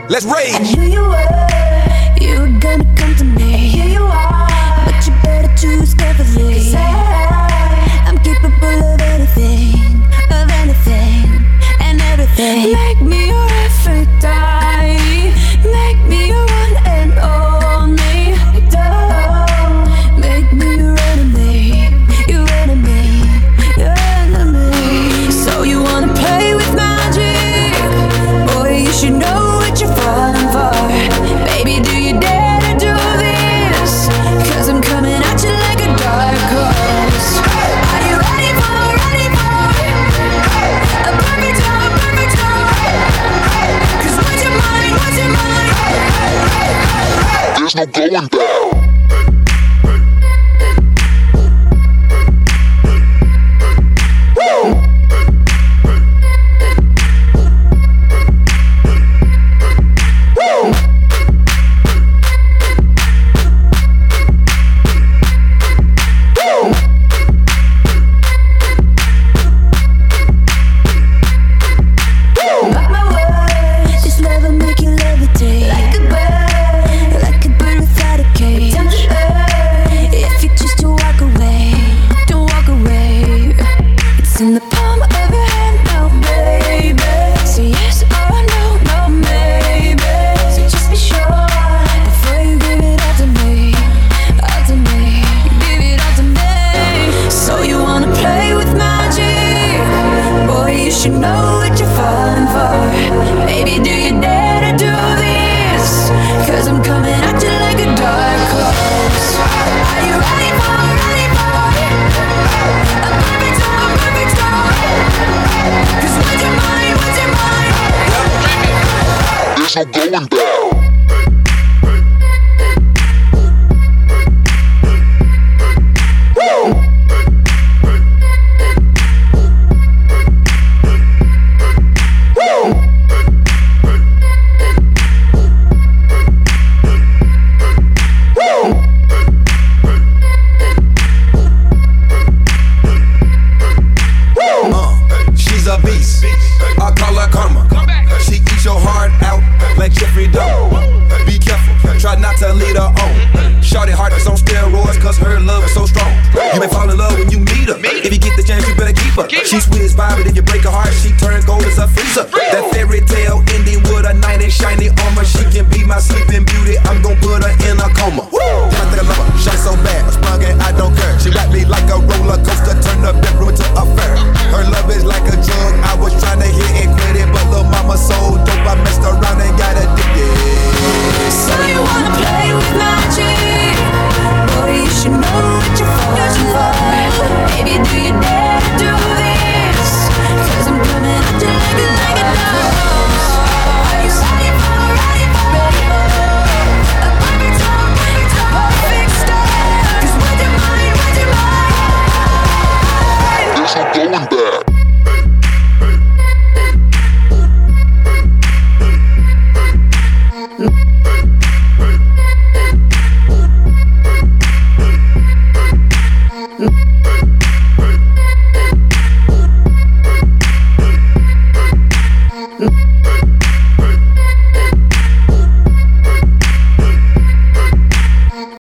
Let's rage. I knew you were gonna come to me. And here you are, but you better choose carefully. 'Cause I'm capable of anything, and everything. Make me your Aphrodite, make me your one and only. Don't make me your enemy, your enemy, your enemy. So you wanna play with magic? Boy, you should know what you're falling for. Baby, do you dare to do this? 'Cause I'm coming at you like a dark horse. Are you ready for a perfect storm, perfect storm? 'Cause what's your mind, what's your mind? There's no going down. Mark my words, this love will make you levitate like a bird without a cage. Down to earth, if you choose to walk away, don't walk away. It's in the palm of your hand now, baby. Say yes or no, no maybe. So just be sure before you give it all to me, all to me. Give it all to me. So you wanna play with magic? Boy, you should know what you're falling for. Baby, do you dare to do this? 'Cause I'm coming at you like a dark horse. Are you ready for a perfect storm, perfect storm? 'Cause what's your mind, what's your mind? There's no going down.